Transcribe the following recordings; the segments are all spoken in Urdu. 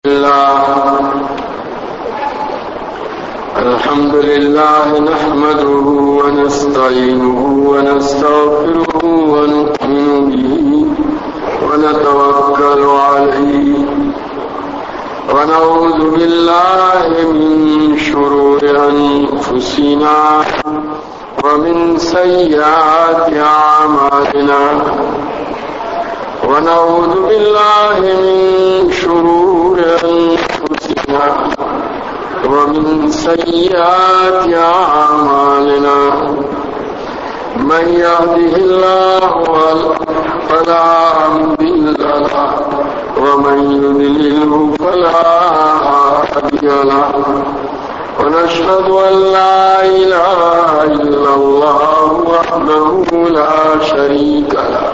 الحمد لله نحمده ونستعينه ونستغفره ونؤمن به ونتوكل عليه ونعوذ بالله من شرور أنفسنا ومن سيئات أعمالنا ونعوذ بالله من شرور أنفسنا ومن سيئات أعمالنا من يهده الله فلا مضل له ومن يضلله فلا هادي له ونشهد أن لا إله إلا الله وحده لا شريك له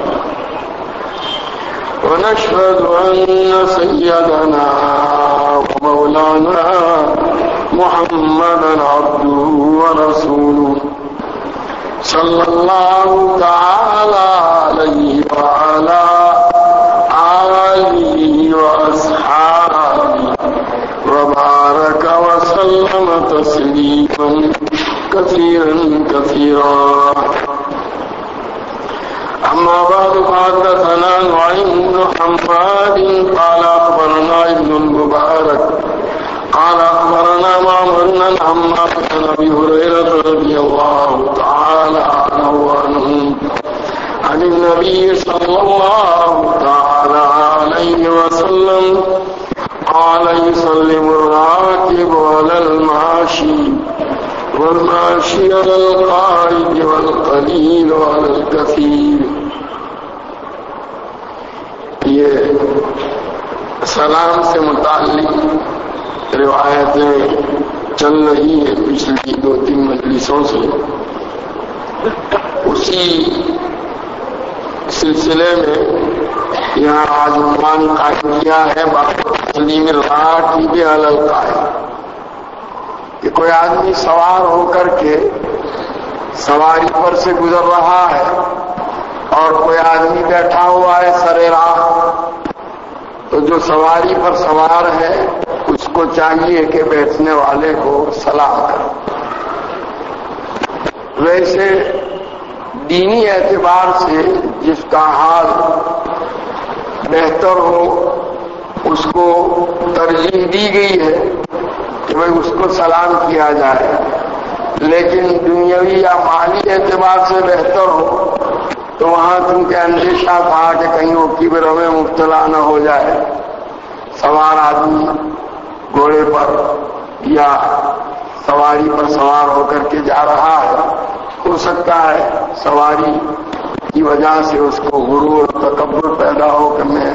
ونشهد أن سيدنا ومولانا محمدا عبده ورسوله صلى الله تعالى عليه وعلى آله وأصحابه وبارك وسلم تسليما كثيرا كثيرا. أما بعد فحدثنا نعيم بن حماد قال أخبرنا ابن المبارك قال أخبرنا معمر عن عمار بن أبي هريرة رضي الله تعالى عنه عن النبي صلى الله تعالى عليه وسلم قال يسلم الراكب على الماشي والماشي على القائد والقليل على الكثير. یہ سلام سے متعلق روایتیں چل رہی ہیں پچھلی 2-3 مجلسوں سے. اسی سلسلے میں یہاں آج عنوان قائم کیا ہے باب تسلیم الراکب علی القائد، کہ کوئی آدمی سوار ہو کر کے سواری پر سے گزر رہا ہے اور کوئی آدمی بیٹھا ہوا ہے سرے راہ، تو جو سواری پر سوار ہے اس کو چاہیے کہ بیٹھنے والے کو سلام کرے. ویسے دینی اعتبار سے جس کا حال بہتر ہو اس کو ترجیح دی گئی ہے کہ بھئی اس کو سلام کیا جائے، لیکن دنیاوی یا مالی اعتبار سے بہتر ہو تو وہاں چونکہ اندیشہ تھا کہ کہیں وہ کبر میں مبتلا نہ ہو جائے. سوار آدمی گھوڑے پر یا سواری پر سوار ہو کر کے جا رہا ہے، ہو سکتا ہے سواری کی وجہ سے اس کو غرور تکبر پیدا ہو کہ میں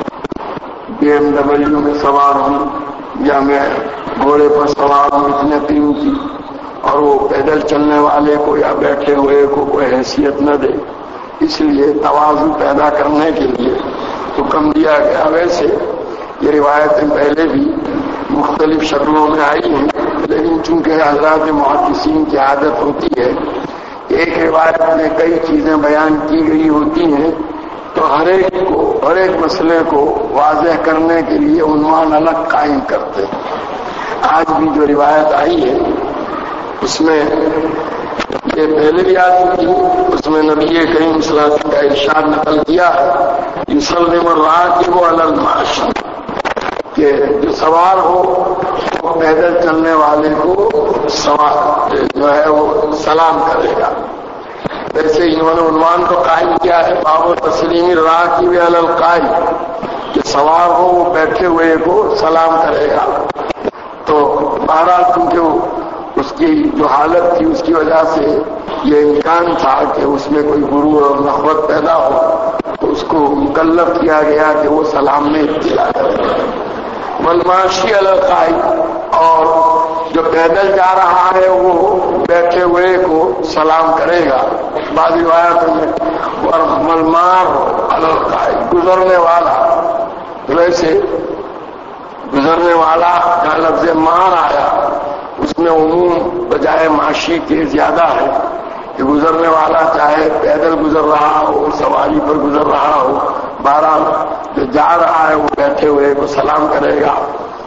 BMW میں سوار ہوں یا میں گھوڑے پر سوار ہوں اتنے قیمتی، اور وہ پیدل چلنے والے کو یا بیٹھے ہوئے کو کوئی حیثیت نہ دے. اس لیے تواضع پیدا کرنے کے لیے حکم دیا گیا. ویسے یہ روایتیں پہلے بھی مختلف شکلوں میں آئی ہیں، لیکن چونکہ حضرات محدثین کی عادت ہوتی ہے ایک روایت میں کئی چیزیں بیان کی گئی ہوتی ہیں تو ہر ایک مسئلے کو واضح کرنے کے لیے عنوان الگ قائم کرتے ہیں. آج بھی جو روایت آئی ہے اس میں یہ پہلے بھی آ چکی، اس میں نبی کریم صلی اللہ علیہ وسلم کا ارشاد نقل کیا ہے یسلم الراکب علی الماشی، کہ جو سوار ہو وہ پیدل چلنے والے کو جو ہے وہ سلام کرے گا. ویسے انہوں نے عنوان تو قائم کیا ہے باب تسلیم الراکب علی القائد، کہ سوار ہو وہ بیٹھے ہوئے کو سلام کرے گا. تو بہرحال چونکہ اس کی جو حالت تھی اس کی وجہ سے یہ امکان تھا کہ اس میں کوئی غرور اور نخوت پیدا ہو، تو اس کو مکلف کیا گیا کہ وہ سلام میں ابتلا کرے. والماشی علی القائد، اور جو پیدل جا رہا ہے وہ بیٹھے ہوئے کو سلام کرے گا. بعض روایتوں میں والمار علی القائد، گزرنے والا. ویسے گزرنے والا کا لفظ مار آیا، اس میں عموم بجائے معاشی کے زیادہ ہے کہ گزرنے والا چاہے پیدل گزر رہا ہو سواری پر گزر رہا ہو، بہرحال جو جا رہا ہے وہ بیٹھے ہوئے کو سلام کرے گا.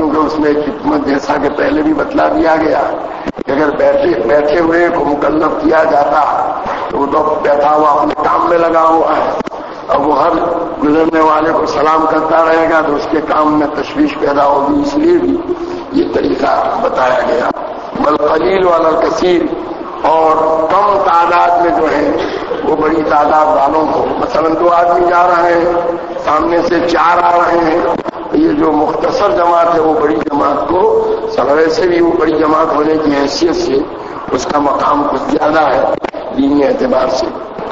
کیونکہ اس میں ایک حکمت جیسا کہ پہلے بھی بتلا دیا گیا کہ اگر بیٹھے ہوئے کو مکلف کیا جاتا تو وہ تو بیٹھا ہوا اپنے کام میں لگا ہوا ہے، اب وہ ہر گزرنے والے کو سلام کرتا رہے گا تو اس کے کام میں تشویش پیدا ہوگی، اس لیے بھی یہ طریقہ بتایا گیا۔ والقلیل والا کثیر، اور کم تعداد میں جو ہے وہ بڑی تعداد والوں کو، مثلا 2 آدمی جا رہے ہیں، سامنے سے 4 آ رہے ہیں، یہ جو مختصر جماعت ہے وہ بڑی جماعت کو ویسے بھی وہ بڑی جماعت ہونے کی حیثیت سے اس کا مقام کچھ زیادہ ہے دینی اعتبار سے۔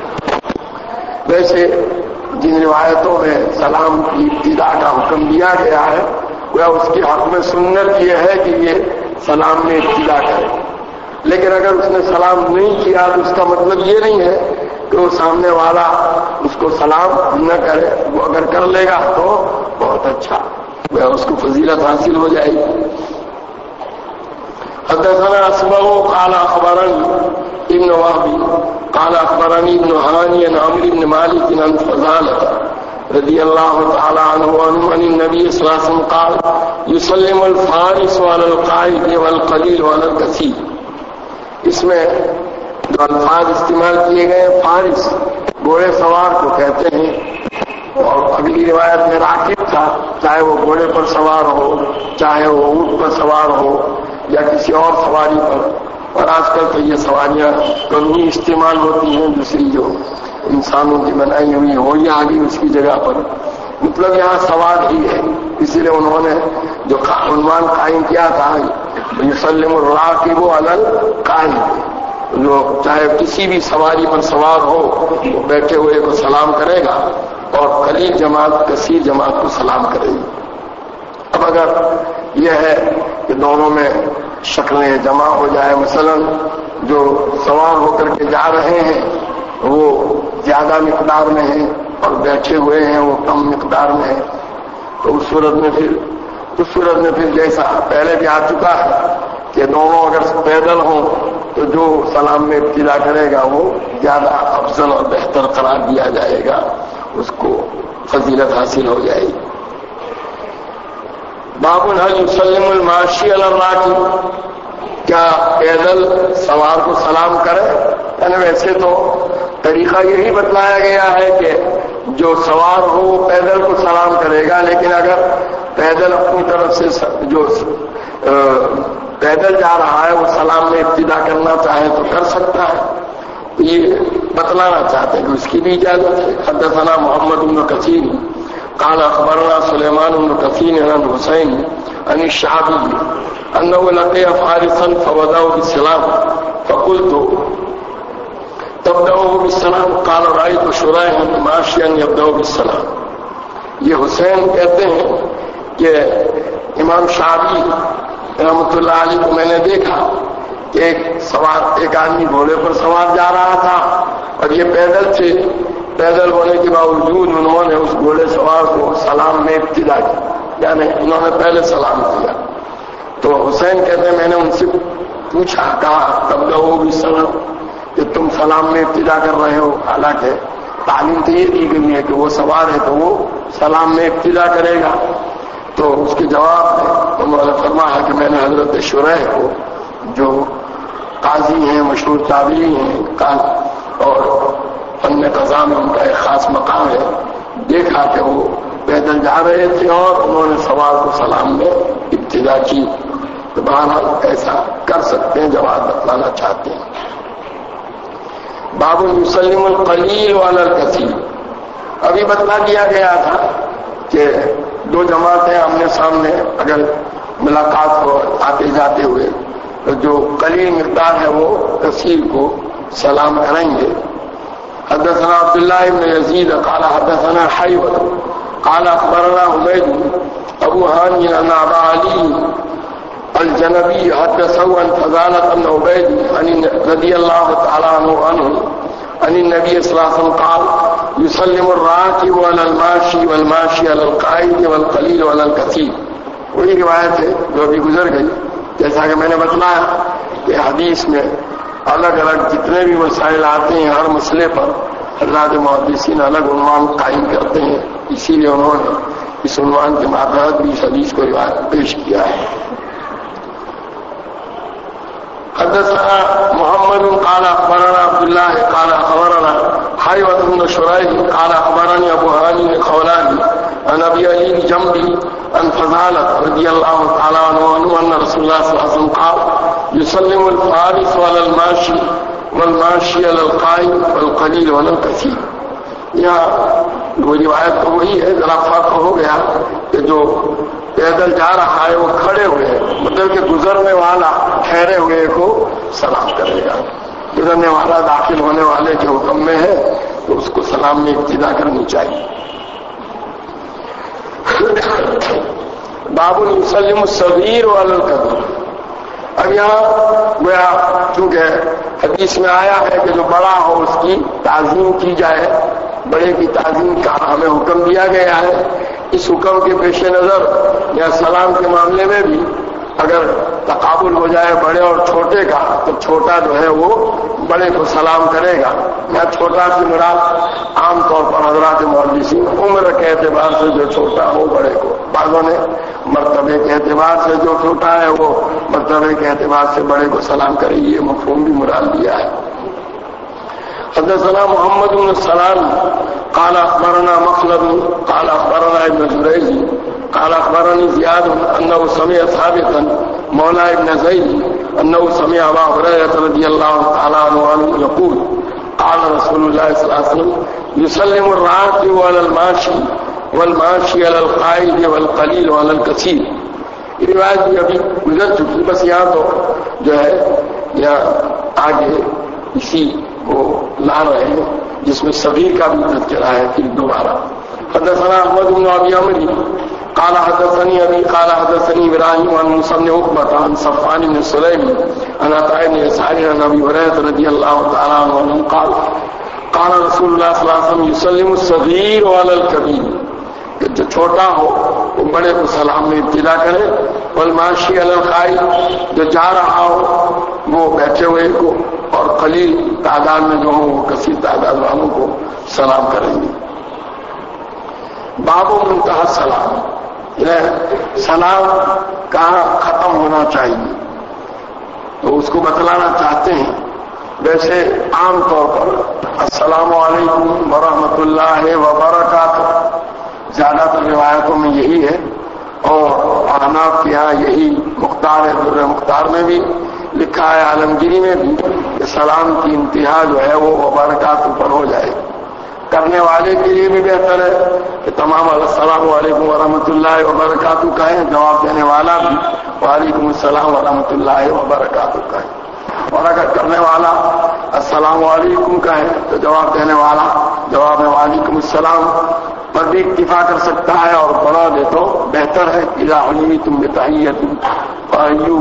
ویسے جن روایتوں میں سلام کی ابتدا کا حکم دیا گیا ہے وہ اس کے حق میں سنت یہ ہے کہ یہ سلام میں ابتدا کرے، لیکن اگر اس نے سلام نہیں کیا تو اس کا مطلب یہ نہیں ہے کہ وہ سامنے والا اس کو سلام نہ کرے، وہ اگر کر لے گا تو بہت اچھا، وہ اس کو فضیلت حاصل ہو جائے گی۔ حدثنا اسمع قال اخبرني ابن وهب قال اخبرني ابن هاني عن عمرو بن مالك عن فضالة رضي الله تعالى عنه عن النبي صلى الله عليه وسلم قال يسلم الفارس على القائد والقليل على الكثير۔ اس میں جو الفاظ استعمال کیے گئے فارس گھوڑے سوار کو کہتے ہیں، اور اگلی روایت میں راکب تھا، چاہے وہ گھوڑے پر سوار ہو، چاہے وہ اونٹ پر سوار ہو یا کسی اور سواری پر، اور آج کل تو یہ سواریاں کم ہی استعمال ہوتی ہیں، دوسری جو انسانوں کی بنائی ہوئی ہو یا آگی اس کی جگہ پر، مطلب یہاں سوار ہی ہے، اسی لیے انہوں نے جو عنوان قائم کیا تھا یسلم الراکب علی القائد، جو چاہے کسی بھی سواری پر سوار ہو وہ بیٹھے ہوئے کو سلام کرے گا، اور قلیل جماعت کثیر جماعت کو سلام کرے گی۔ اب اگر یہ ہے کہ دونوں میں شکلیں جمع ہو جائے، مثلا جو سوار ہو کر کے جا رہے ہیں وہ زیادہ مقدار میں ہیں اور بیٹھے ہوئے ہیں وہ کم مقدار میں ہیں، تو اس صورت میں پھر جیسا پہلے بھی آ چکا ہے کہ دونوں اگر پیدل ہوں تو جو سلام میں ابتدا کرے گا وہ زیادہ افضل اور بہتر قرار دیا جائے گا، اس کو فضیلت حاصل ہو جائے گی۔ باب هل يسلم الماشي على الراكب، کیا پیدل سوار کو سلام کرے؟ یعنی ویسے تو طریقہ یہی بتلایا گیا ہے کہ جو سوار ہو وہ پیدل کو سلام کرے گا، لیکن اگر پیدل اپنی طرف سے جو پیدل جا رہا ہے وہ سلام میں ابتدا کرنا چاہے تو کر سکتا ہے، یہ بتلانا چاہتے ہیں کہ اس کی بھی اجازت ہے۔ حدثنا محمد بن کثیر قال اخبرنا سلیمان بن کثیر عن حسین عن الشعبی انه لقي فارسا فبدأ بالسلام فقلت تبدأ بالسلام قال رأيت شريحا ماشيا يبدأ بالسلام۔ یہ حسین کہتے ہیں کہ امام شعبی رحمۃ اللہ علیہ کو میں نے دیکھا کہ ایک آدمی گھوڑے پر سوار جا رہا تھا اور یہ پیدل تھے، پیدل ہونے کے باوجود انہوں نے اس گھوڑے سوار کو سلام میں ابتدا کی، یعنی انہوں نے پہلے سلام کیا۔ تو حسین کہتے ہیں میں نے ان سے پوچھا، کہا تب لوگوں بھی سلام، کہ تم سلام میں ابتدا کر رہے ہو، حالانکہ تعلیم تو یہ دی گئی ہے کہ وہ سوار ہے تو وہ سلام میں ابتدا کرے گا۔ تو اس کے جواب میں انہوں نے فرمایا کہ میں نے حضرت شریح کو جو قاضی ہیں، مشہور تابعی ہیں اور فن قضاء میں ان کا ایک خاص مقام ہے، دیکھا کہ وہ پیدل جا رہے تھے اور انہوں نے سوار کو سلام میں ابتدا کی، تو بہرحال ایسا کر سکتے ہیں، جواب بتلانا چاہتے ہیں۔ باب یسلم القلیل علی الکثیر، ابھی بتلا دیا گیا تھا کہ 2 جماعتیں آمنے سامنے اگر ملاقات ہو آتے جاتے ہوئے تو جو قلیل مقدار ہے وہ کثیر کو سلام کریں گے۔ حدثنا عبداللہ بن یزید قال حدثنا حیوہ قال اخبرنا عبید ابو ہانی عن ابا علی الجنبی حدثه عن فضالة بن عبید رضی اللہ تعالی عنہ عن النبی صلی اللہ علیہ وسلم قال يسلم الراكب على الماشي والماشي على القائد والقليل على الكثير۔ وہی روایت ہے جو ابھی گزر گئی، جیسا کہ میں نے بتلایا کہ حدیث میں الگ الگ جتنے بھی مسائل آتے ہیں ہر مسئلے پر حضرات محدثین الگ عنوان قائم کرتے ہیں، اسی لیے انہوں نے اس عنوان کے ماتحت بھی اس حدیث کو روایت پیش کیا ہے۔ حدثنا محمد قال اخبرنا عبد الله قال اخبرنا حيوة بن شريح قال اخبرني ابو هاني الخولاني عن ابي علي الجنبي عن فضالة رضي الله تعالى عنه ان رسول الله صلى الله عليه وسلم قال يسلم الفارس على الماشي والماشي على القائم والقليل ولا الكثير۔ یہاں وہ روایت تو وہی ہے، ذرا فرق ہو گیا کہ جو پیدل جا رہا ہے وہ کھڑے ہوئے، مطلب کہ گزرنے والا ٹھہرے ہوئے کو سلام کرے گا، گزرنے والا داخل ہونے والے کے حکم میں ہے تو اس کو سلام میں ابتدا کرنی چاہیے۔ باب یسلم الصغیر علی الکبیر۔ اب یہاں گویا چونکہ حدیث میں آیا ہے کہ جو بڑا ہو اس کی تعظیم کی جائے، بڑے کی تعظیم کا ہمیں حکم دیا گیا ہے۔ اس حکم کے پیش نظر یا سلام کے معاملے میں بھی اگر تقابل ہو جائے بڑے اور چھوٹے کا تو چھوٹا جو ہے وہ بڑے کو سلام کرے گا۔ یا چھوٹا کی مراد عام طور پر حضرات محدثین عمر کے اعتبار سے جو چھوٹا ہو بڑے کو، بعضوں نے مرتبے کے اعتبار سے جو چھوٹا ہے وہ مرتبے کے اعتبار سے بڑے کو سلام کرے، یہ مفہوم بھی مراد دیا ہے۔ حدثنا محمد بن سلام قال اخبرنا مخلد قال اخبرنا ابن جريج قال اخبرني زياد انه سمع ثابتا مولى ابن زيد انه سمع ابا هريره رضي الله تعالى عنه يقول قال رسول الله صلى الله عليه وسلم يسلم الراكب على الماشي والماشي على القائد والقليل على الكثير۔ یہ روایت بھی ابھی گزر چکی، بس یہاں تو جو ہے یا آگے اسی کو لا رہے ہیں جس میں صغیر کا بھی تذکرہ ہے پھر دوبارہ۔ حدثنا احمد بن ابي عمرو قال حدثني ابي قال حدثني ابراهيم عن موسى بن عقبة عن صفوان بن سليم عن عطاء بن يسار عن ابي هريرة رضي الله تعالى عنه قال قال رسول الله صلى الله عليه وسلم يسلم الصغير على الكبير، کہ جو چھوٹا ہو وہ بڑے کو سلام میں ابتدا کرے، والماشی علی القائد، جو جا رہا ہو وہ بیٹھے ہوئے کو، اور قلیل تعداد میں جو ہوں وہ کثیر تعداد والوں کو سلام کریں گے۔ باب منتہا سلام، سلام کہاں ختم ہونا چاہیے تو اس کو بتلانا چاہتے ہیں۔ ویسے عام طور پر السلام علیکم ورحمۃ اللہ وبرکاتہ زیادہ تر روایتوں میں یہی ہے، اور احناف کے یہاں یہی مختار ہے، در مختار میں بھی لکھا ہے، عالمگیری میں بھی، کہ سلام کی انتہا جو ہے وہ وبرکاتہ پر ہو جائے۔ کرنے والے کے لیے بھی بہتر ہے کہ تمام السلام علیکم ورحمۃ اللہ وبرکاتہ کہیں، جواب دینے والا بھی وعلیکم السلام ورحمۃ اللہ وبرکاتہ کہیں، اور اگر کرنے والا السلام علیکم کہے تو جواب دینے والا جواب میں وعلیکم السلام پر بھی اکتفا کر سکتا ہے، اور بڑھا دے تو بہتر ہے۔ اذا حییتم بتحیۃ فحیوا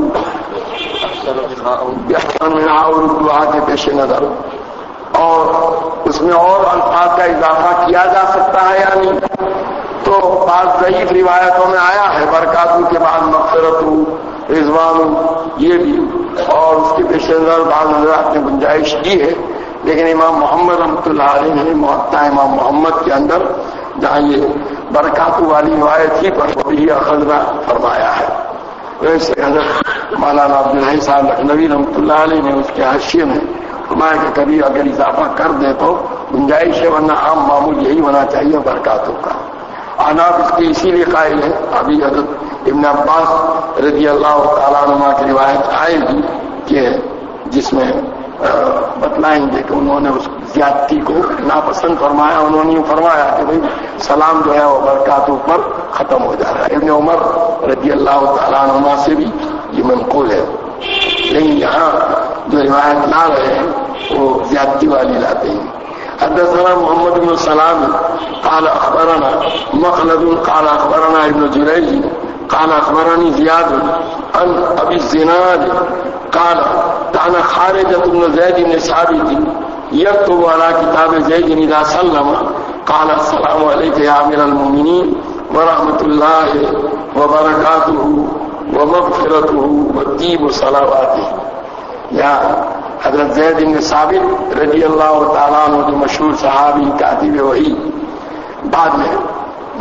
باحسن منھا، اور دعا کے پیش نظر اور اس میں اور الفاظ کا اضافہ کیا جا سکتا ہے یا نہیں، تو بعض ضعیف روایتوں میں آیا ہے برکاتوں کے بعد مغفرت رضوان، یہ بھی، اور اس کے پیش نظر بعض حضرات نے گنجائش دی ہے، لیکن امام محمد رحمۃ اللہ علیہ نے موطا امام محمد کے اندر جہاں یہ برکاتوں والی روایت ہی پر بھی اخذنا فرمایا ہے۔ ویسے حضرت مولانا عبدالحی صاحب لکھنوی رحمۃ اللہ علیہ نے اس کے حاشیے میں فرمایا کہ کبھی اگر اضافہ کر دے تو گنجائش ہے، ورنہ عام معمول یہی ہونا چاہیے برکاتوں کا۔ احناف اس کی اسی لیے قائل ہے، ابھی حضرت ابن عباس رضی اللہ تعالیٰ عنہ کی روایت آئے گی کہ جس میں بتلائیں گے کہ انہوں نے اس زیادتی کو ناپسند فرمایا، انہوں نے فرمایا کہ بھئی سلام جو ہے وہ برکاتوں پر ختم ہو جا رہا ہے۔ ابن عمر رضی اللہ تعالیٰ عنہ سے بھی یہ منقول ہے، لیکن یہاں جو روایت لا رہے ہیں وہ زیادتی والی لاتے ہیں۔ حدثنا محمد بن سلام قال اخبرنا مخلد قال اخبرنا ابن جريج قال اخبرني زياد عن ابي الزناد قال كان خارجة بن زيد بن ثابت يكتب على كتاب زيد اذا سلم قال السلام عليك يا امير المؤمنين ورحمة الله وبركاته ومغفرته وطيب صلواته۔ یا حضرت زید بن ثابت رضی اللہ تعالیٰ عنہ جو مشہور صحابی کاتب وحی، بعد میں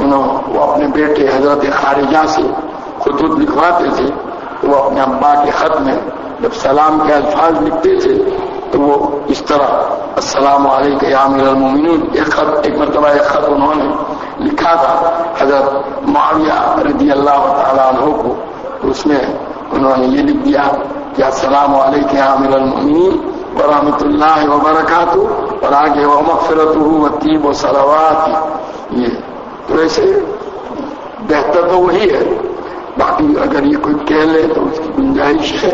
وہ اپنے بیٹے حضرت خارجہ سے خطوط لکھواتے تھے تو وہ اپنے ابا کے خط میں جب سلام کے الفاظ لکھتے تھے تو وہ اس طرح السلام علیکم یا امیر المومنین ایک مرتبہ ایک خط انہوں نے لکھا تھا حضرت معاویہ رضی اللہ تعالیٰ عنہ کو، تو اس میں انہوں نے یہ لکھ دیا کہ السلام علیکم یا امیر المومنین ورحمۃ اللہ وبرکاتہ، اور آگے ومغفرتہ وطیب و صلوات. یہ تو ایسے بہتر تو وہی ہے، باقی اگر یہ کوئی کہہ لے تو اس کی گنجائش ہے.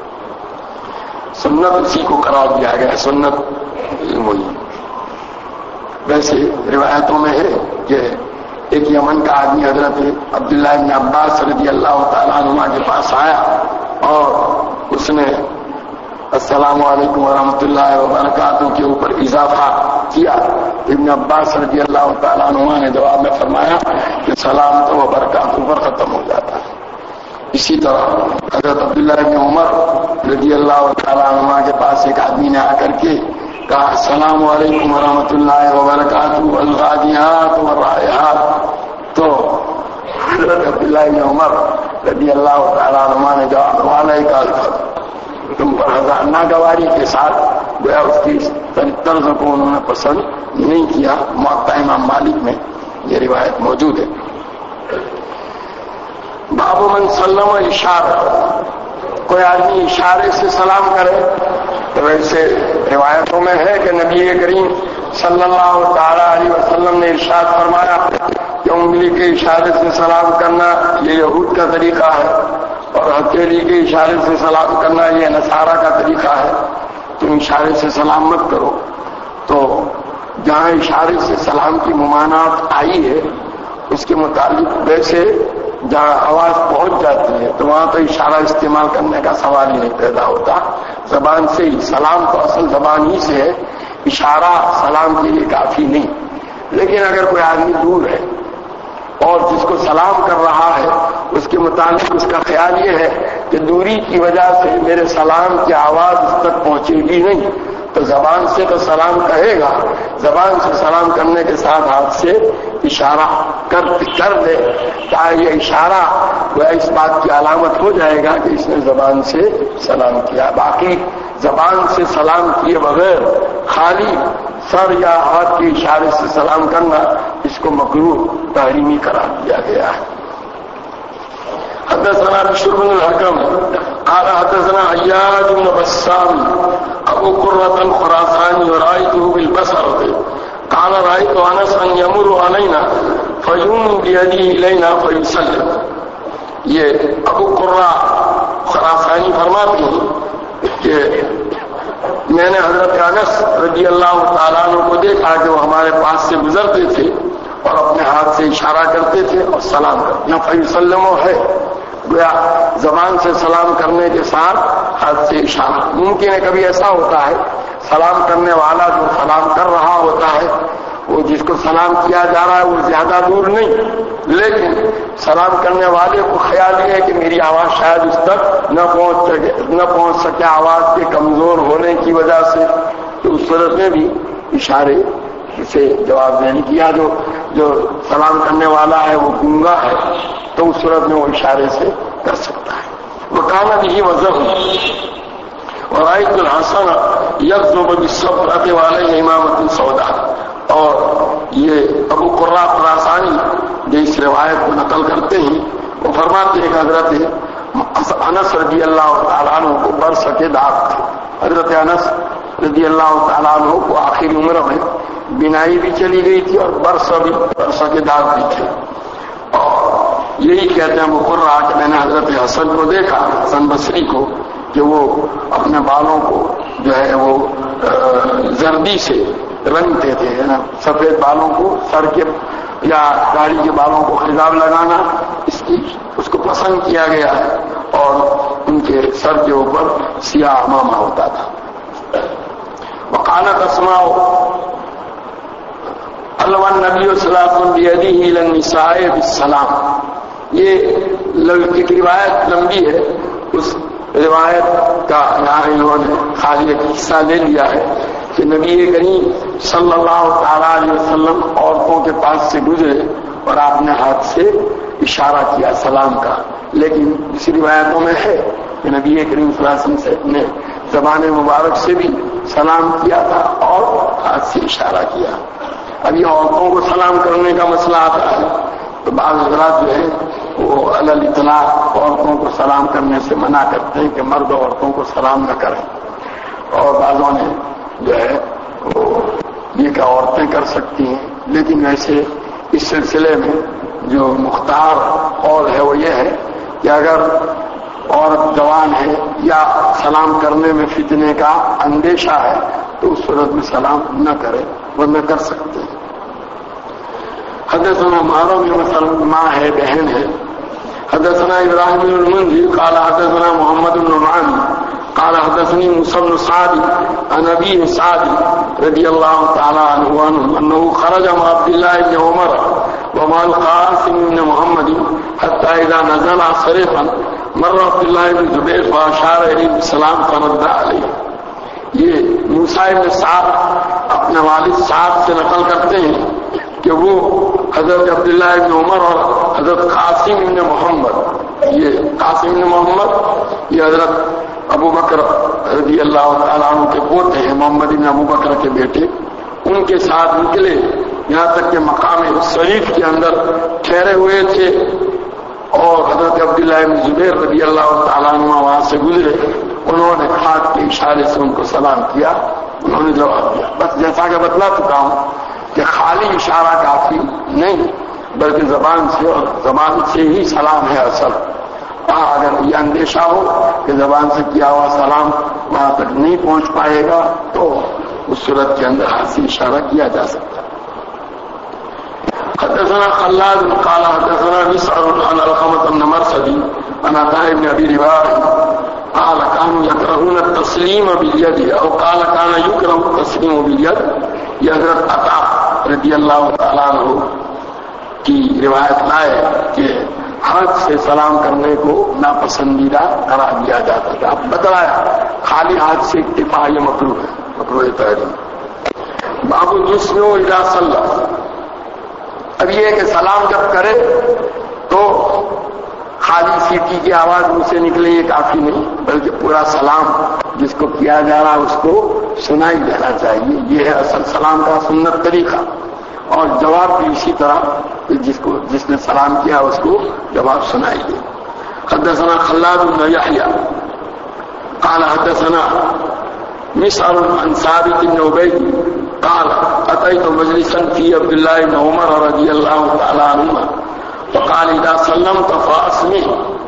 سنت اسی کو قرار دیا گیا، سنت وہی. ویسے روایتوں میں ہے کہ ایک یمن کا آدمی حضرت عبداللہ بن عباس رضی اللہ تعالیٰ عنہ کے پاس آیا اور اس نے السلام علیکم ورحمۃ اللہ وبرکاتہ کے اوپر اضافہ کیا. ابن عباس رضی اللہ تعالیٰ عنہ نے جواب میں فرمایا کہ سلام تو وبرکاتہ پر ختم ہو جاتا ہے. اسی طرح حضرت عبداللہ بن عمر رضی اللہ تعالیٰ عنہ کے پاس ایک آدمی نے آ کر کے کہا السلام علیکم ورحمۃ اللہ وبرکاتہ الغادیات والرائحات، تو حضرت عبداللہ بن عمر رضی اللہ تعالیٰ عنہ نے جواب وعلیک الفضل، تم پر ہزار ناگواری کے ساتھ گویا اس کی طرز کو انہوں نے پسند نہیں کیا. موطا امام مالک میں یہ روایت موجود ہے. باب من سلم اشارہ، کوئی آدمی اشارے سے سلام کرے تو ویسے روایتوں میں ہے کہ نبی کریم صلی اللہ تعالی علیہ وسلم نے ارشاد فرمایا کہ انگلی کے اشارے سے سلام کرنا یہ یہود کا طریقہ ہے اور ہتھیلی کے اشارے سے سلام کرنا یہ نصارہ کا طریقہ ہے. تم اشارے سے سلام مت کرو. تو جہاں اشارے سے سلام کی ممانعت آئی ہے اس کے متعلق ویسے جہاں آواز پہنچ جاتی ہے تو وہاں تو اشارہ استعمال کرنے کا سوال ہی نہیں پیدا ہوتا. زبان سے ہی سلام تو اصل زبان ہی سے ہے، اشارہ سلام کے لیے کافی نہیں. لیکن اگر کوئی آدمی دور ہے اور جس کو سلام کر رہا ہے اس کے متعلق اس کا خیال یہ ہے کہ دوری کی وجہ سے میرے سلام کی آواز اس تک پہنچے گی نہیں، تو زبان سے تو سلام کہے گا، زبان سے سلام کرنے کے ساتھ ہاتھ سے اشارہ کر دے تاکہ یہ اشارہ وہ اس بات کی علامت ہو جائے گا کہ اس نے زبان سے سلام کیا. باقی زبان سے سلام کیے بغیر خالی سر یا ہاتھ کے اشارے سے سلام کرنا اس کو مکروہ تحریمی قرار دیا گیا ہے. حدثنا بشر بن الحكم قال حدثنا عياض بن بسام ابو قرة الخراساني ورأيته بالبصرة قال رأيت انس يمر علينا فيمد بيده الينا فيسلم. یہ ابو قرہ خراسانی فرماتے ہیں کہ میں نے حضرت انس رضی اللہ تعالیٰ عنہ کو دیکھا کہ وہ ہمارے پاس سے گزرتے تھے اور اپنے ہاتھ سے اشارہ کرتے تھے اور سلام کرتے. یہاں فیسلم ہے گویا زبان سے سلام کرنے کے ساتھ ہاتھ سے اشارہ. ممکن ہے کبھی ایسا ہوتا ہے سلام کرنے والا جو سلام کر رہا ہوتا ہے وہ جس کو سلام کیا جا رہا ہے وہ زیادہ دور نہیں، لیکن سلام کرنے والے کو خیال یہ ہے کہ میری آواز شاید اس تک نہ پہنچ سکے آواز کے کمزور ہونے کی وجہ سے، تو اس صورت میں بھی اشارے سے جواب دینے کیا. جو سلام کرنے والا ہے وہ گونگا ہے تو اس صورت میں وہ اشارے سے کر سکتا ہے. وہ کانا بھی وضع اور رائت الحسن یکذب بالصبرۃ والے امامۃ سودا. اور یہ ابو قرہ خراسانی جو اس روایت کو نقل کرتے ہیں وہ فرماتے ہیں کہ حضرت انس رضی اللہ تعالیٰ عنہ کو برس کے داغ تھے. حضرت انس رضی اللہ تعالیٰ عنہ کو آخری عمر میں بینائی بھی چلی گئی تھی اور برس کے داغ بھی تھے. اور یہی کہتے ہیں ابو قرہ کہ میں نے حضرت حسن کو دیکھا، حسن بصری کو، کہ وہ اپنے بالوں کو جو ہے وہ زردی سے رنگتے تھے، سفید بالوں کو سر کے یا گاڑی کے بالوں کو خضاب لگانا اس کو پسند کیا گیا ہے اور ان کے سر کے اوپر سیاہ عمامہ ہوتا تھا. وقالت اسماء الوان نبی صلی اللہ علیہ وسلم بیدیہ للنساء بالسلام. یہ ایک روایت لمبی ہے، اس روایت کا یہاں انہوں نے خالی ایک حصہ لے لیا ہے کہ نبی کریم صلی اللہ تعالی علیہ وسلم عورتوں کے پاس سے گزرے اور آپ نے ہاتھ سے اشارہ کیا سلام کا، لیکن اسی روایتوں میں ہے کہ نبی کریم صلی اللہ علیہ وسلم سے اپنے زبان مبارک سے بھی سلام کیا تھا اور ہاتھ سے اشارہ کیا۔ اب یہ عورتوں کو سلام کرنے کا مسئلہ آتا ہے تو بعض حضرات جو ہے وہ علی الاطلاق عورتوں کو سلام کرنے سے منع کرتے ہیں کہ مرد عورتوں کو سلام نہ کریں، اور بعضوں نے جو ہے وہ یہ کہ عورتیں کر سکتی ہیں، لیکن ویسے اس سلسلے میں جو مختار قول ہے وہ یہ ہے کہ اگر عورت جوان ہے یا سلام کرنے میں فتنے کا اندیشہ ہے تو اس صورت میں سلام نہ کرے، ورنہ کر سکتے ہیں۔ حدثنا محرم بن مسلمہ ہے بہن ہے، حدثنا ابراہیم بن المنذر قال حدثنا محمد بن نعمان قال حدثني موسى بن سعد عن ابي سعد رضي الله تعالى عنه انه خرج مع عبد الله بن عمر ومع القاسم بن محمد حتى اذا نزل صريحا مر عبد الله بن زبير فاشار اليه بالسلام فرد عليه۔ یہ موسیٰ بن سعد اپنے والد سعد سے نقل کرتے ہیں کہ وہ حضرت عبداللہ بن عمر اور حضرت قاسم بن محمد، یہ قاسم بن محمد یہ حضرت ابو بکر رضی اللہ تعالیٰ عنہ کے پوتے ہیں، محمد بن ابو بکر کے بیٹے، ان کے ساتھ نکلے یہاں تک کہ مقام شریف کے اندر ٹھہرے ہوئے تھے، اور حضرت عبداللہ بن زبیر رضی اللہ تعالیٰ عنہ وہاں سے گزرے، انہوں نے ہاتھ کے اشارے سے ان کو سلام کیا، انہوں نے جواب دیا۔ بس جیسا کہ بتلا چکا ہوں کہ خالی اشارہ کافی نہیں، بلکہ زبان سے، اور زبان سے ہی سلام ہے اصل۔ اگر یہ اندیشہ ہو کہ زبان سے کیا ہوا سلام وہاں تک نہیں پہنچ پائے گا تو اس صورت کے اندر ہاتھ سے اشارہ کیا جا سکتا ہے۔ حدثنا خلاد قال حدثنا مسعر عن علقمة بن مرثد عن عطاء بن ابي رباح قال كانوا يكرهون التسليم باليد او قال كان يكره التسليم باليد۔ یہ حضرت عطاء رضی اللہ تعالیٰ عنہ کی روایت لائے کہ ہاتھ سے سلام کرنے کو ناپسندیدہ قرار دیا جاتا تھا۔ اب بتلایا خالی ہاتھ سے اکتفا یہ مکروہ ہے، مکروہ تحریم۔ باب الجسم اذا صلى، اب یہ کہ سلام جب کرے تو خالی سیٹی کی آواز منہ سے نکلے یہ کافی نہیں، بلکہ پورا سلام جس کو کیا جا رہا اس کو سنائی دینا چاہیے، یہ ہے اصل سلام کا سنت طریقہ۔ اور جواب بھی اسی طرح جس نے سلام کیا اس کو جواب سنائی دے۔ حدثنا خلاد بن یحییٰ قال حدثنا مسعر عن ثابت بن عبید قال اتيت مجلسا في عبد الله بن عمر رضي الله تعالى عنهما فقال اذا سلمت فاسمع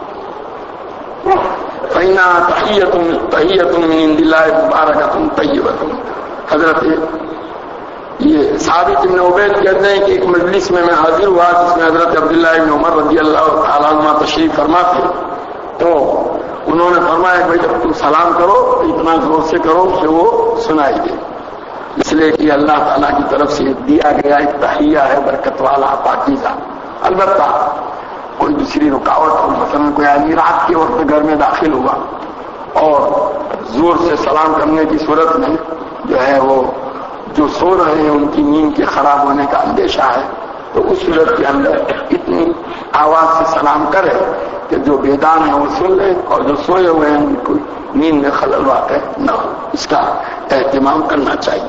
فإنها تحية من عند الله مباركة طيبة۔ حضرت یہ ثابت بن عبید کہتے ہیں کہ ایک مجلس میں حاضر ہوا جس میں حضرت عبداللہ بن عمر رضی اللہ تعالیٰ عنہ تشریف فرما تھے، تو انہوں نے فرمایا کہ بھائی جب تم سلام کرو تو اتنا زور سے کرو کہ وہ سنائی دے، اس لیے کہ اللہ تعالیٰ کی طرف سے دیا گیا ایک تحیہ ہے برکت والا پاکیزہ۔ البتہ کوئی دوسری رکاوٹ ہو، مثلا کوئی آدمی رات کے وقت گھر میں داخل ہوا اور زور سے سلام کرنے کی صورت میں جو ہے وہ جو سو رہے ہیں ان کی نیند کے خراب ہونے کا اندیشہ ہے، تو اس صورت کے اندر اتنی آواز سے سلام کرے کہ جو بیدار ہیں وہ سن لیں اور جو سوئے ہوئے ہیں ان کو نیند میں خلل واقع نہ ہو، اس کا اہتمام کرنا چاہیے۔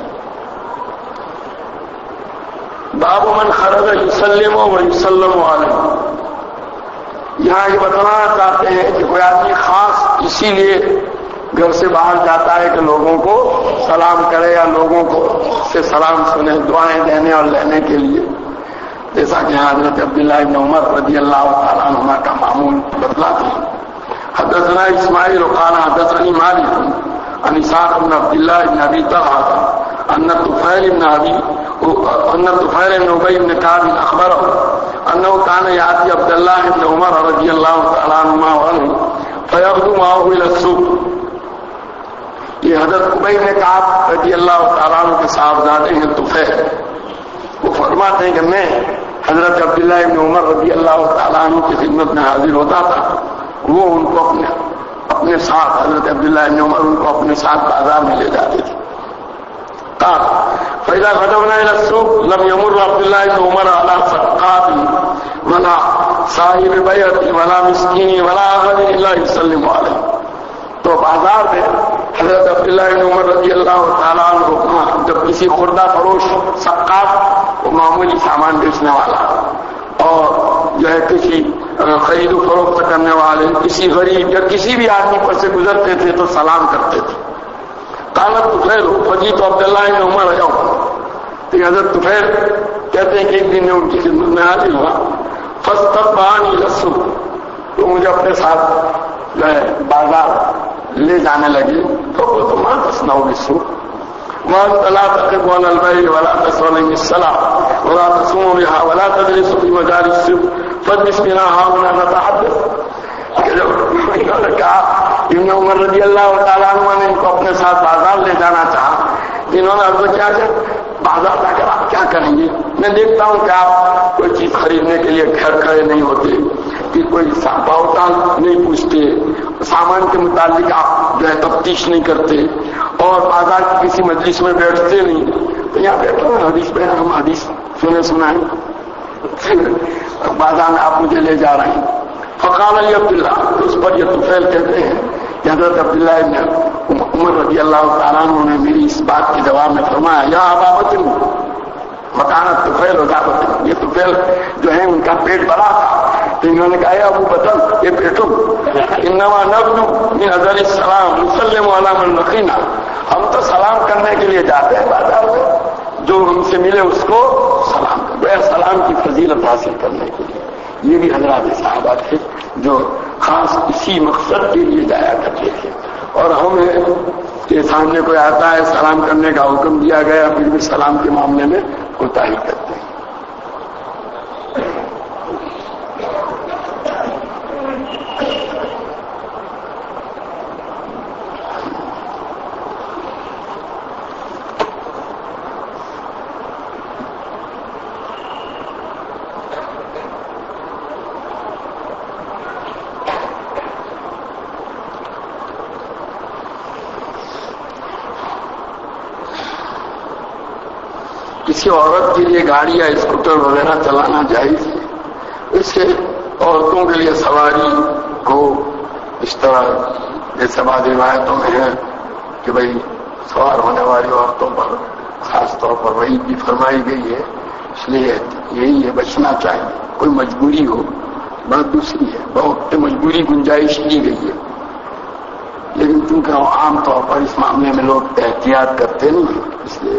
باب من خرج یسلم و یسلم علیہ، یہاں یہ بتانا چاہتے ہیں کہ کوئی آدمی خاص اسی لیے گھر سے باہر جاتا ہے کہ لوگوں کو سلام کرے یا لوگوں کو سے سلام سنے، دعائیں دینے اور لینے کے لیے، جیسا کہ حضرت عبداللہ بن عمر رضی اللہ تعالیٰ عنہ کا معمول بتلاتے ہیں۔ حدثنا اسماعیل قال حدثني مالك عن اسحاق بن عبد الله بن ابي طلحه ان طفيل بن ابي بن كعب اخبره انه كان ياتي عبد الله بن عمر رضي الله تعالى عنه فيغدو معه الى السوق۔ یہ حضرت ابی بن کعب رضی اللہ تعالیٰ عنہ کے صاحبزادے ہیں طفیل، وہ فرماتے ہیں کہ میں حضرت عبداللہ بن عمر رضی اللہ تعالیٰ عنہ کی خدمت میں حاضر ہوتا تھا، وہ ان کو اپنے ساتھ، حضرت عبداللہ بن عمر ان کو اپنے ساتھ بازار میں لے جاتے تھے۔ قال فإذا غدونا إلى السوق لم يمر عبد الله بن عمر على سقاط ولا صاحب بیعت ولا مسکین ولا احد الا يسلم علیہ. تو بازار میں حضرت عبداللہ بن عمر رضی اللہ تعالیٰ عنہ جب کسی خوردہ فروش سقاط وہ معمولی سامان بیچنے والا اور جو ہے کسی خرید و فروخت کرنے والے کسی غریب یا کسی بھی آدمی پر سے گزرتے تھے تو سلام کرتے تھے. قالت طفیل فجیت عبداللہ بن عمر یوما. تو حضرت طفیل کہتے ہیں کہ ایک دن میں ان کی خدمت میں حاضر ہوا. فاستتبعني الى السوق. تو مجھے اپنے ساتھ جو ہے بازار لے جانے لگے. تو ما تصنع بالسوق وانت لا تقف عن البيع ولا تسأل عن الصلاة ولا تصوم بها ولا تجلس في مجالس السوق فاجلس بنا هاهنا نتحدث. انہوں نے کہا ابن عمر رضی اللہ تعالیٰ عنہ نے ان کو اپنے ساتھ بازار لے جانا چاہا. انہوں نے عرض کیا کہ بازار جا کر آپ کیا کریں گے؟ میں دیکھتا ہوں کہ آپ کوئی چیز خریدنے کے لیے گھر کھڑے نہیں ہوتے کہ کوئی بھاؤ تال نہیں پوچھتے, سامان کے متعلق آپ جو ہے تفتیش نہیں کرتے اور بازار کی کسی مجلس میں بیٹھتے نہیں. تو یہاں بیٹھو حدیث پہ ہم حدیث سنائیں بازار میں آپ مجھے لے جا رہے ہیں. فقال علی عبداللہ. اس پر یہ طفیل کہتے ہیں کہ حضرت عبداللہ ابن عمر رضی اللہ تعالیٰ عنہ نے میری اس بات کے جواب میں فرمایا یا ابا بکر مکانت طفیل و ذابت. یہ طفیل جو ہے ان کا پیٹ بڑا تھا تو انہوں نے کہا اے ابو بکر یہ پیٹو انما نبدو من ازل السلام نسلم علی من لقینا. ہم تو سلام کرنے کے لیے جاتے ہیں بازار میں, جو ہم سے ملے اس کو سلام کرتے, سلام کی فضیلت حاصل کرنے کے لیے. یہ بھی حضرات صحابہ تھے جو خاص اسی مقصد کے لیے جایا کرتے تھے. اور ہمیں کہ سامنے کوئی آتا ہے سلام کرنے کا حکم دیا گیا پھر بھی سلام کے معاملے میں کوتاہی کرتے ہیں. کسی عورت کے لیے گاڑی یا اسکوٹر وغیرہ چلانا جائز ہے. اس سے عورتوں کے لیے سواری کو اس طرح جیسے بعض روایتوں میں ہے کہ بھئی سوار ہونے والی عورتوں پر خاص طور پر وہی بھی فرمائی گئی ہے, اس لیے یہی ہے بچنا چاہیے. کوئی مجبوری ہو بات دوسری ہے, بہت مجبوری گنجائش کی گئی ہے لیکن چونکہ عام طور پر اس معاملے میں لوگ احتیاط کرتے نہیں اس لیے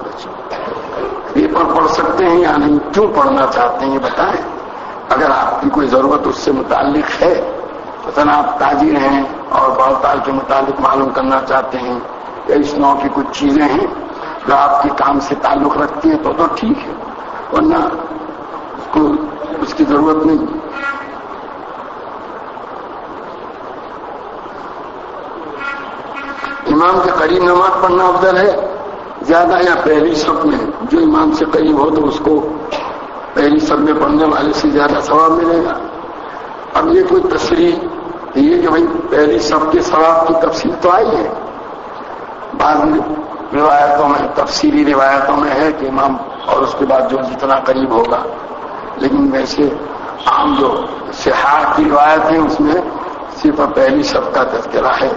پیپر پڑھ سکتے ہیں یا نہیں, کیوں پڑھنا چاہتے ہیں یہ بتائیں. اگر آپ کی کوئی ضرورت اس سے متعلق ہے مثلا آپ تاجر ہیں اور بہتال کے متعلق معلوم کرنا چاہتے ہیں یا اس نوع کی کچھ چیزیں ہیں جو آپ کے کام سے تعلق رکھتی ہیں تو ٹھیک ہے, ورنہ اس کو اس کی ضرورت نہیں. امام کے قریب نماز پڑھنا افضل ہے زیادہ یا پہلی صف میں؟ جو امام سے قریب ہو تو اس کو پہلی صف میں پڑھنے والے سے زیادہ ثواب ملے گا. اب یہ کوئی تصریح یہ کہ بھائی پہلی صف کے ثواب کی تفصیل تو آئی ہے, بعض روایتوں میں تفصیلی روایتوں میں ہے کہ امام اور اس کے بعد جو جتنا قریب ہوگا, لیکن ویسے عام جو صحاح کی روایت ہیں اس میں صرف پہلی صف کا تذکرہ ہے.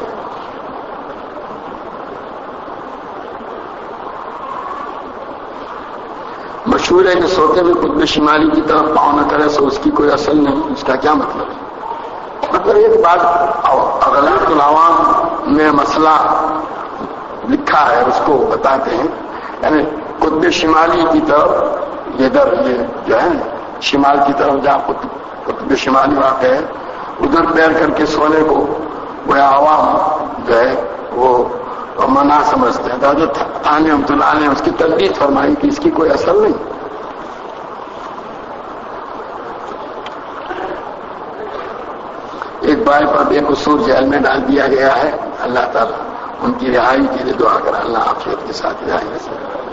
مشہور ہے کہ سوتے میں قطب شمالی کی طرف پاؤں نہ کرے سو اس کی کوئی اصل نہیں. اس کا کیا مطلب ہے؟ مطلب ایک بات اغلب العوام میں مسئلہ لکھا ہے اس کو بتاتے ہیں, یعنی قطب شمالی کی طرف ادھر یہ جو ہے شمال کی طرف جہاں قطب شمالی واقع ہے ادھر پیر کر کے سونے کو وہ عوام جو ہے وہ منع سمجھتے ہیں. حضرت تھانوی رحمۃ اللہ نے اس کی تردید فرمائی کہ اس کی کوئی اثر نہیں. ایک بھائی پر بے قصور جیل میں ڈال دیا گیا ہے, اللہ تعالیٰ ان کی رہائی کے لیے دعا کرا, اللہ عافیت کے ساتھ رہائی ہے.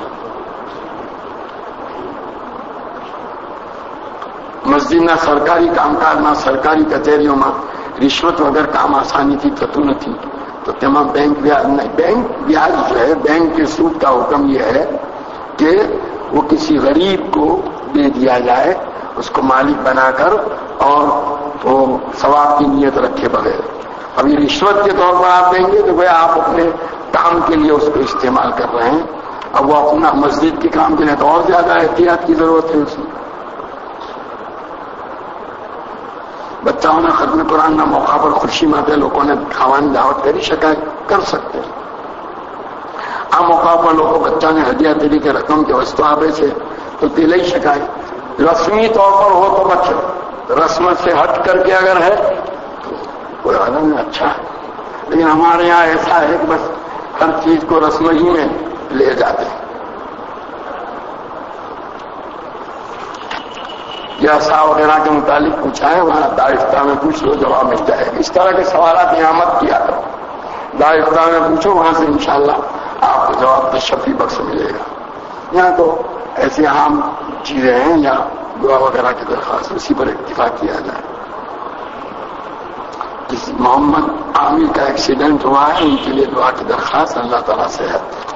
مسجد نہ سرکاری کام کاج نہ سرکاری کچہریوں میں رشوت وغیرہ کام آسانی تھی تھتو نہ تھی. تو تمام بینک بیاج نہیں، بینک بیاج جو ہے، بینک کے سود کا حکم یہ ہے کہ وہ کسی غریب کو دے دیا جائے، اس کو مالک بنا کر، اور وہ ثواب کی نیت رکھے بغیر۔ اب یہ رشوت کے طور پر آپ دیں گے تو بھائی آپ اپنے کام کے لیے اس کو استعمال کر رہے ہیں، اب وہ اپنا مسجد کے کام کے لیے تو اور زیادہ احتیاط کی ضرورت ہے اس میں۔ بچوں نے ختم قرآن نہ موقع پر خوشی ماتے لوگوں نے کھوانی دعوت کری، شکایت کر سکتے ہیں۔ عام موقع پر لوگوں بچوں نے ہدیہ دلی کے رقم کے وسطوں آبے سے تو دل ہی شکایت، رسمی طور پر ہو تو بچے، رسم سے ہٹ کر کے اگر ہے تو کوئی عالم میں اچھا ہے، لیکن ہمارے یہاں ایسا ہے کہ بس ہر چیز کو رسم ہی میں لے جاتے ہیں۔ یا سا وغیرہ کے متعلق پوچھا ہے، وہاں دارفتہ میں پوچھ لو، جواب مل جائے گا۔ اس طرح کے سوالات یہاں مت کیا کرو، دارفتہ میں پوچھو، وہاں سے انشاءاللہ آپ کو جواب تشفی بخش ملے گا۔ یہاں تو ایسی عام چیزیں ہیں، یا دعا وغیرہ کی درخواست اسی پر اتفاق کیا جائے۔ جس محمد عامر کا ایکسیڈنٹ ہوا ہے ان کے لیے دعا کی درخواست، اللہ تعالیٰ صحت دے۔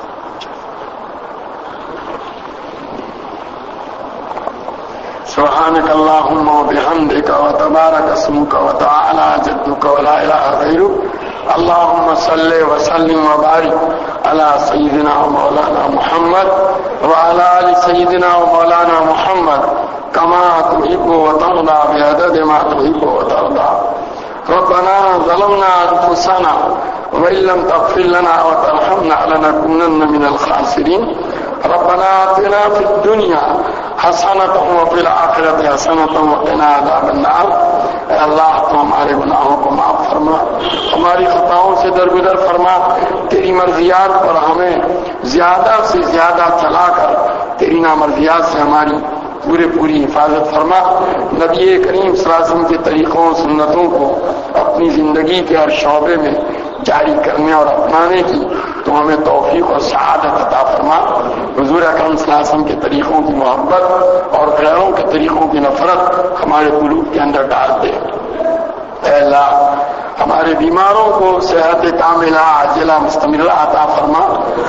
سبحانك اللهم وبحمدك وتبارك اسمك وتعالى جدك ولا اله غيرك، اللهم صل وسلم وبارك على سيدنا ومولانا محمد وعلى ال سيدنا ومولانا محمد كما تحب وترضى بعدد ما تحب وترضى۔ ربنا ظلمنا انفسنا وان لم تغفر لنا وترحمنا لنكونن من الخاسرين، ربنا آتنا في الدنيا حسنة وفي الآخرة حسنة وقنا عذاب النار۔ اے اللہ تو ہمارے گناہوں کو معاف فرما، ہماری خطاؤں سے درگزر فرما، تیری مرضیات پر ہمیں زیادہ سے زیادہ چلا کر تیری نامرضیات سے ہماری پوری حفاظت فرما۔ نبی کریم صلی اللہ علیہ وسلم کے طریقوں سنتوں کو اپنی زندگی کے ہر شعبے میں جاری کرنے اور اپنانے کی تو ہمیں توفیق اور سعادت عطا فرما۔ حضور اکرم صلی اللہ علیہ وسلم کے طریقوں کی محبت اور غیروں کے طریقوں کی نفرت ہمارے قلوب کے اندر ڈال دے۔ اے اللہ ہمارے بیماروں کو صحت کاملہ عاجلہ مستمرہ عطا فرما،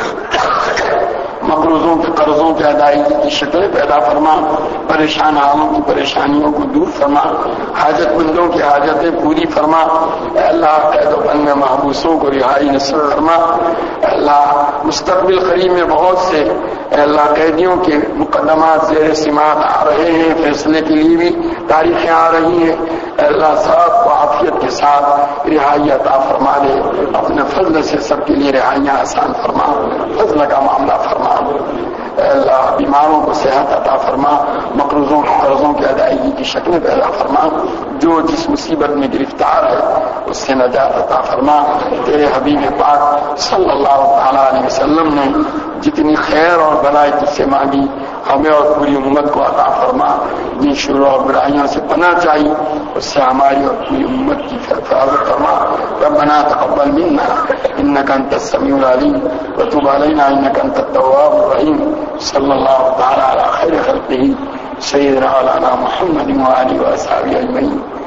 مقروضوں کے قرضوں کے ادائیگی کی شکلیں پیدا فرما، پریشان حالوں کی پریشانیوں کو دور فرما، حاجت مندوں کی حاجتیں پوری فرما۔ اے اللہ قید و بند میں محبوسوں کو رہائی نصیب فرما۔ اے اللہ مستقبل قریب میں بہت سے اے اللہ قیدیوں کے مقدمات زیر سماعت آ رہے ہیں، فیصلے کے لیے بھی تاریخیں آ رہی ہیں۔ اے اللہ سب کو عافیت کے ساتھ رہائی عطا فرما دے، اپنے فضل سے سب کے لیے رہائیاں آسان فرما، فضل کا معاملہ فرما۔ اے اللہ بیماروں کو صحت عطا فرما، مقروضوں کے قرضوں کی ادائیگی کی شکلیں پیدا فرما، جو جس مصیبت میں گرفتار ہے اس سے نجات عطا فرما۔ تیرے حبیب پاک صلی اللہ تعالیٰ علیہ وسلم نے جتنی خیر اور بلائی تجھ سے مانگی ہمیں اور پوری امت کو عطا فرما۔ جن شرور اور برائیوں سے پناہ چاہیے اس سے ہماری اور پوری امت کی حفاظت فرما۔ ربنا تقبل منا انك انت السميع العليم وتب علينا انك انت التواب الرحيم۔ صلی اللہ تعالی علی خیر خلقہ سیدنا مولانا محمد وآلہ وصحبہ اجمعین۔